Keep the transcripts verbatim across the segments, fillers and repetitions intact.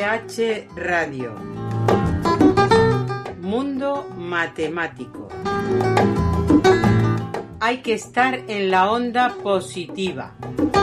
H Radio. Mundo matemático. Hay que estar en la onda positiva.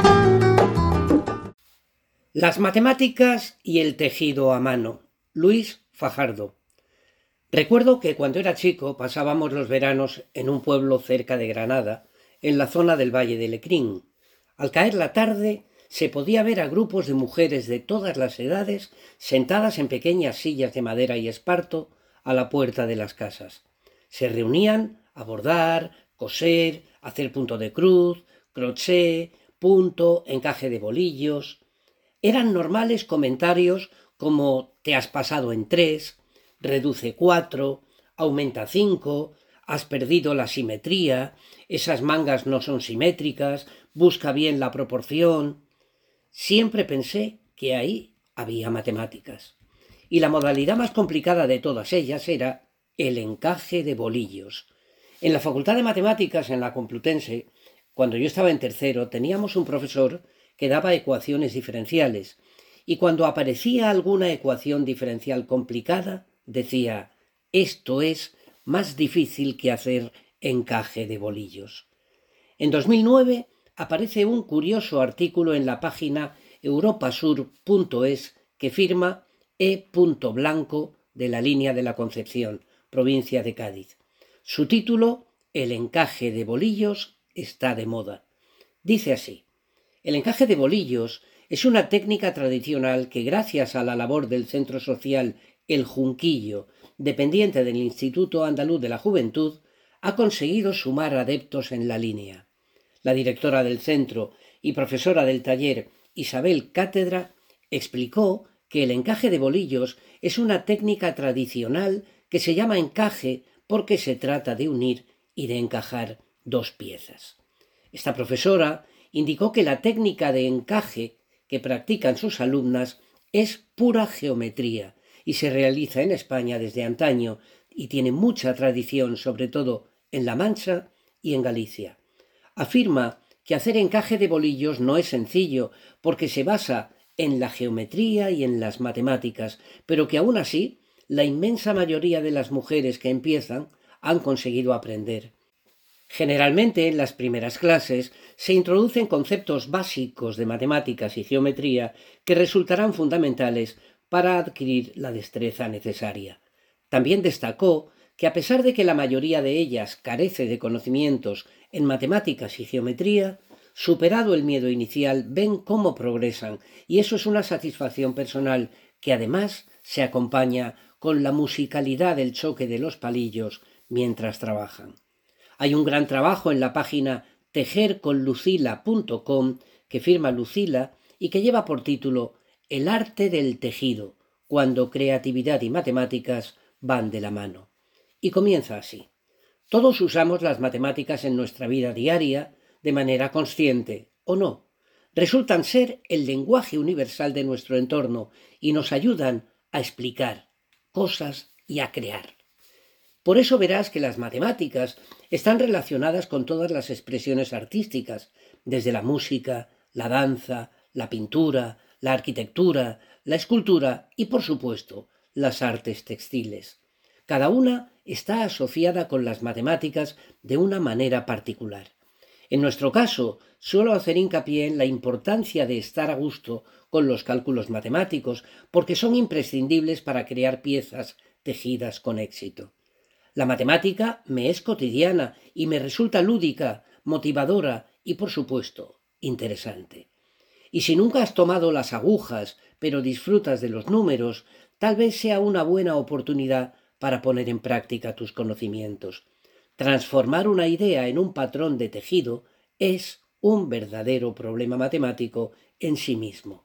Las matemáticas y el tejido a mano. Luis Fajardo. Recuerdo que cuando era chico pasábamos los veranos en un pueblo cerca de Granada, en la zona del Valle de Lecrín. Al caer la tarde se podía ver a grupos de mujeres de todas las edades sentadas en pequeñas sillas de madera y esparto a la puerta de las casas. Se reunían a bordar, coser, hacer punto de cruz, crochet, punto, encaje de bolillos. Eran normales comentarios como «te has pasado en tres», «reduce cuatro», «aumenta cinco», «has perdido la simetría», «esas mangas no son simétricas», «busca bien la proporción». Siempre pensé que ahí había matemáticas. Y la modalidad más complicada de todas ellas era el encaje de bolillos. En la Facultad de Matemáticas, en la Complutense, cuando yo estaba en tercero, teníamos un profesor que daba ecuaciones diferenciales, y cuando aparecía alguna ecuación diferencial complicada, decía: «esto es más difícil que hacer encaje de bolillos». En dos mil nueve aparece un curioso artículo en la página europasur punto es que firma E. Blanco de la línea de la Concepción, provincia de Cádiz. Su título: «El encaje de bolillos está de moda». Dice así: el encaje de bolillos es una técnica tradicional que, gracias a la labor del Centro Social El Junquillo, dependiente del Instituto Andaluz de la Juventud, ha conseguido sumar adeptos en la línea. La directora del centro y profesora del taller, Isabel Cátedra, explicó que el encaje de bolillos es una técnica tradicional que se llama encaje porque se trata de unir y de encajar dos piezas. Esta profesora indicó que la técnica de encaje que practican sus alumnas es pura geometría y se realiza en España desde antaño y tiene mucha tradición, sobre todo en La Mancha y en Galicia. Afirma que hacer encaje de bolillos no es sencillo porque se basa en la geometría y en las matemáticas, pero que aún así la inmensa mayoría de las mujeres que empiezan han conseguido aprender. Generalmente en las primeras clases se introducen conceptos básicos de matemáticas y geometría que resultarán fundamentales para adquirir la destreza necesaria. También destacó que a pesar de que la mayoría de ellas carece de conocimientos en matemáticas y geometría, superado el miedo inicial, ven cómo progresan, y eso es una satisfacción personal que además se acompaña con la musicalidad del choque de los palillos mientras trabajan. Hay un gran trabajo en la página tejer con lucila punto com que firma Lucila y que lleva por título «El arte del tejido, cuando creatividad y matemáticas van de la mano». Y comienza así: todos usamos las matemáticas en nuestra vida diaria, de manera consciente o no. Resultan ser el lenguaje universal de nuestro entorno y nos ayudan a explicar cosas y a crear. Por eso verás que las matemáticas están relacionadas con todas las expresiones artísticas, desde la música, la danza, la pintura, la arquitectura, la escultura y, por supuesto, las artes textiles. Cada una está asociada con las matemáticas de una manera particular. En nuestro caso, suelo hacer hincapié en la importancia de estar a gusto con los cálculos matemáticos, porque son imprescindibles para crear piezas tejidas con éxito. La matemática me es cotidiana y me resulta lúdica, motivadora y, por supuesto, interesante. Y si nunca has tomado las agujas, pero disfrutas de los números, tal vez sea una buena oportunidad para poner en práctica tus conocimientos. Transformar una idea en un patrón de tejido es un verdadero problema matemático en sí mismo.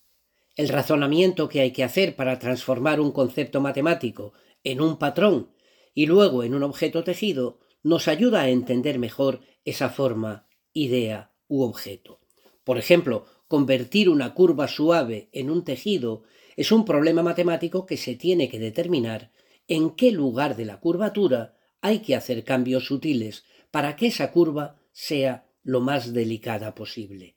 El razonamiento que hay que hacer para transformar un concepto matemático en un patrón y luego en un objeto tejido nos ayuda a entender mejor esa forma, idea u objeto. Por ejemplo, convertir una curva suave en un tejido es un problema matemático que se tiene que determinar en qué lugar de la curvatura hay que hacer cambios sutiles para que esa curva sea lo más delicada posible.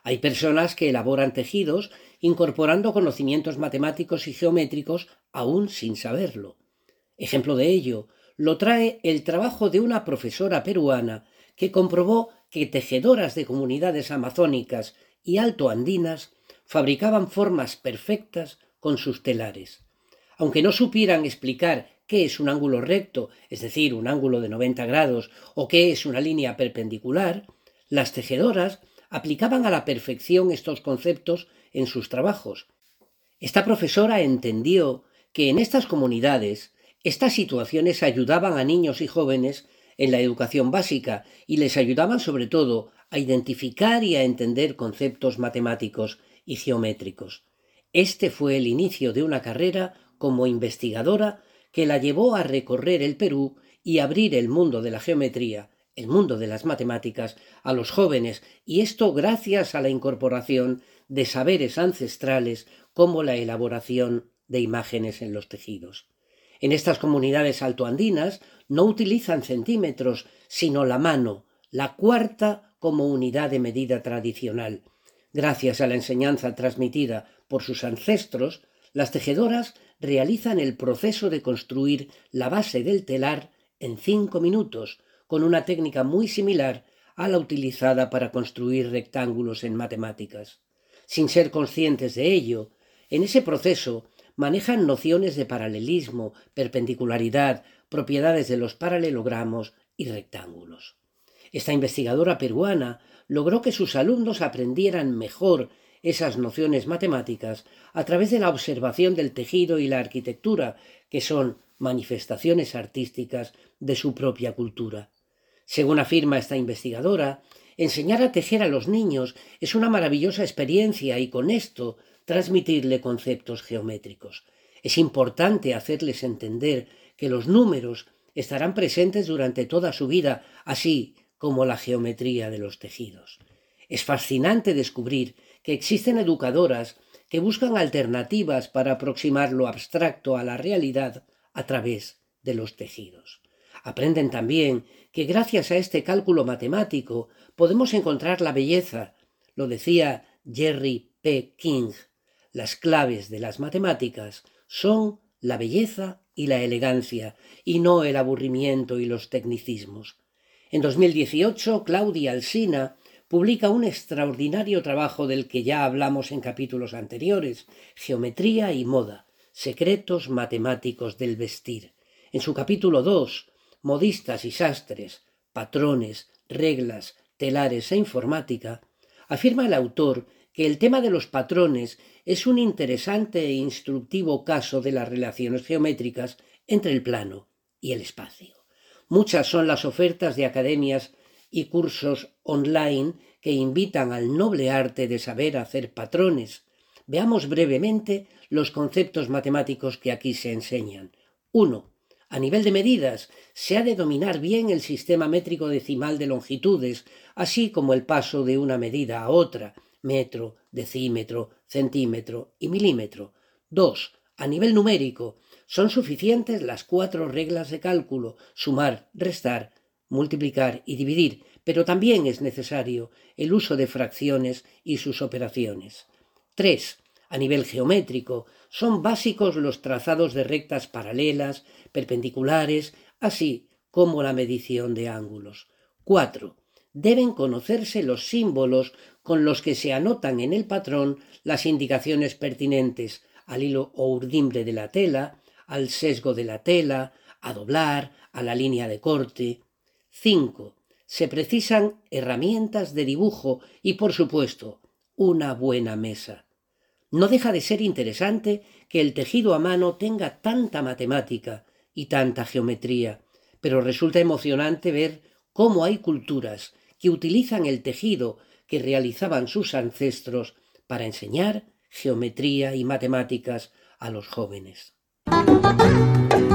Hay personas que elaboran tejidos incorporando conocimientos matemáticos y geométricos aún sin saberlo. Ejemplo de ello lo trae el trabajo de una profesora peruana que comprobó que tejedoras de comunidades amazónicas y altoandinas fabricaban formas perfectas con sus telares. Aunque no supieran explicar qué es un ángulo recto, es decir, un ángulo de noventa grados, o qué es una línea perpendicular, las tejedoras aplicaban a la perfección estos conceptos en sus trabajos. Esta profesora entendió que en estas comunidades estas situaciones ayudaban a niños y jóvenes en la educación básica y les ayudaban sobre todo a identificar y a entender conceptos matemáticos y geométricos. Este fue el inicio de una carrera como investigadora que la llevó a recorrer el Perú y abrir el mundo de la geometría, el mundo de las matemáticas, a los jóvenes, y esto gracias a la incorporación de saberes ancestrales como la elaboración de imágenes en los tejidos. En estas comunidades altoandinas no utilizan centímetros, sino la mano, la cuarta como unidad de medida tradicional. Gracias a la enseñanza transmitida por sus ancestros, las tejedoras realizan el proceso de construir la base del telar en cinco minutos, con una técnica muy similar a la utilizada para construir rectángulos en matemáticas. Sin ser conscientes de ello, en ese proceso manejan nociones de paralelismo, perpendicularidad, propiedades de los paralelogramos y rectángulos. Esta investigadora peruana logró que sus alumnos aprendieran mejor esas nociones matemáticas a través de la observación del tejido y la arquitectura, que son manifestaciones artísticas de su propia cultura. Según afirma esta investigadora, enseñar a tejer a los niños es una maravillosa experiencia y con esto transmitirle conceptos geométricos. Es importante hacerles entender que los números estarán presentes durante toda su vida, así como la geometría de los tejidos. Es fascinante descubrir que existen educadoras que buscan alternativas para aproximar lo abstracto a la realidad a través de los tejidos. Aprenden también que gracias a este cálculo matemático podemos encontrar la belleza. Lo decía Jerry P. King. Las claves de las matemáticas son la belleza y la elegancia, y no el aburrimiento y los tecnicismos. En dos mil dieciocho, Claudia Alsina publica un extraordinario trabajo del que ya hablamos en capítulos anteriores, Geometría y moda, secretos matemáticos del vestir. En su capítulo dos, Modistas y sastres, patrones, reglas, telares e informática, afirma el autor que el tema de los patrones es un interesante e instructivo caso de las relaciones geométricas entre el plano y el espacio. Muchas son las ofertas de academias y cursos online que invitan al noble arte de saber hacer patrones. Veamos brevemente los conceptos matemáticos que aquí se enseñan. uno. A nivel de medidas, se ha de dominar bien el sistema métrico decimal de longitudes, así como el paso de una medida a otra, metro, decímetro, centímetro y milímetro. dos. A nivel numérico, son suficientes las cuatro reglas de cálculo, sumar, restar, multiplicar y dividir, pero también es necesario el uso de fracciones y sus operaciones. tres. A nivel geométrico, son básicos los trazados de rectas paralelas, perpendiculares, así como la medición de ángulos. cuatro. Deben conocerse los símbolos con los que se anotan en el patrón las indicaciones pertinentes al hilo o urdimbre de la tela, al sesgo de la tela, a doblar, a la línea de corte. cinco. Se precisan herramientas de dibujo y, por supuesto, una buena mesa. No deja de ser interesante que el tejido a mano tenga tanta matemática y tanta geometría, pero resulta emocionante ver cómo hay culturas que utilizan el tejido que realizaban sus ancestros para enseñar geometría y matemáticas a los jóvenes.